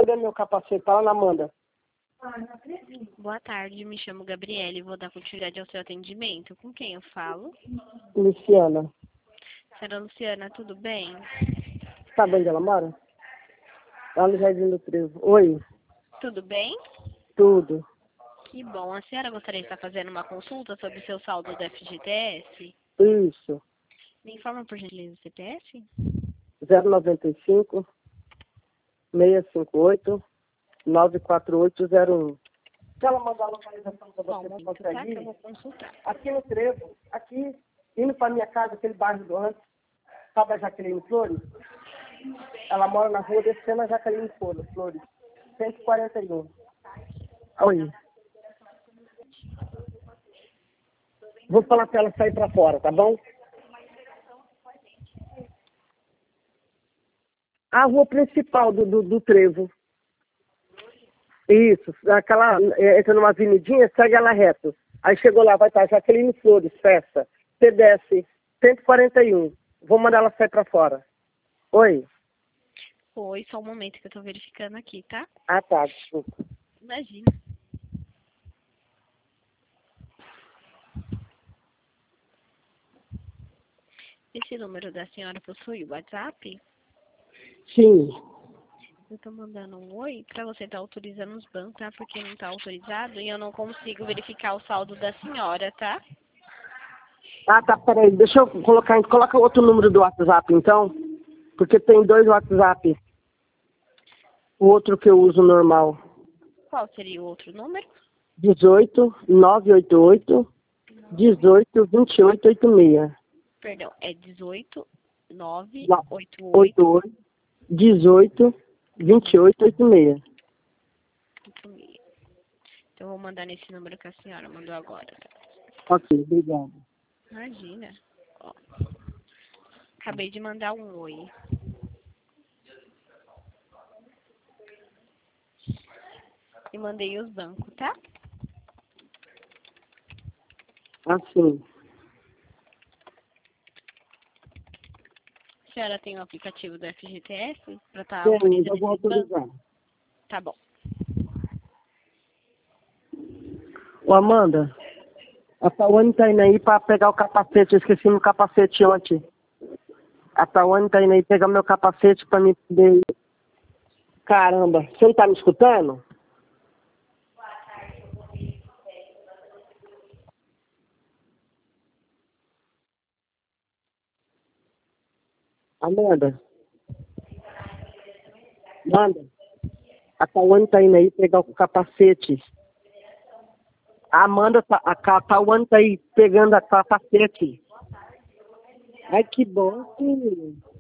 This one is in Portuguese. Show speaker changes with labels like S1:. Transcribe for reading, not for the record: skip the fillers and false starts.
S1: cadê meu capacete? Tá lá na Amanda.
S2: Boa tarde, me chamo Gabriele e vou dar continuidade ao seu atendimento. Com quem eu falo?
S1: Luciana.
S2: Senhora Luciana, tudo bem?
S1: Sabe onde ela mora? Lá no Jardim do Trevo. Oi,
S2: Tudo bem?
S1: tudo.
S2: Que bom. A senhora gostaria de estar fazendo uma consulta sobre o seu saldo do FGTS?
S1: Isso.
S2: Me informa por gentileza o CPF?
S1: 095 658 94801. Se ela mandar a localização para
S2: Só um
S1: você
S2: momento, tá? Que eu vou consultar.
S1: aqui no Trevo, aqui, indo para minha casa, aquele bairro do antes, sabe a Jaqueline Flores? Ela mora na rua descendo a Jaqueline Flores, 141. Oi. Vou falar para ela sair para fora, tá bom? A rua principal do Trevo. Isso, aquela, entra numa avenidinha, segue ela reto. Aí chegou lá, vai estar Jaqueline Flores, festa, TDS 141. Vou mandar ela sair pra fora. Oi?
S2: Oi, só um momento que eu tô verificando aqui, tá?
S1: Ah, tá, desculpa.
S2: Imagina. Esse número da senhora possui o WhatsApp?
S1: Sim.
S2: Eu tô mandando um oi pra você estar autorizando os bancos, tá? Porque não tá autorizado e eu não consigo verificar o saldo da senhora, tá?
S1: Ah, tá, peraí, deixa eu colocar, coloca outro número do WhatsApp, então, porque tem 2 WhatsApp. O outro que eu uso normal.
S2: Qual seria o outro número?
S1: 18 988 18 28 86.
S2: Perdão, é 18 988
S1: 88 18 28 86.
S2: 86. Então eu vou mandar nesse número que a senhora mandou agora, tá?
S1: Ok, obrigado.
S2: Imagina. Ó, acabei de mandar um oi. E mandei os bancos, tá?
S1: Assim.
S2: A senhora tem o aplicativo do FGTS pra estar
S1: Tem,
S2: autorizando
S1: eu vou
S2: esses bancos?
S1: autorizar.
S2: Tá bom.
S1: Ô, Amanda, a Tawane tá indo aí pra pegar o capacete. Eu esqueci meu capacete ontem. A Tawane tá indo aí pegar meu capacete pra me poder... Caramba, você não tá me escutando? Amanda? Amanda? A Tawane tá indo aí pegar o capacete. A Amanda, a Tawane tá aí pegando a capacete. Ai, que bom, filho.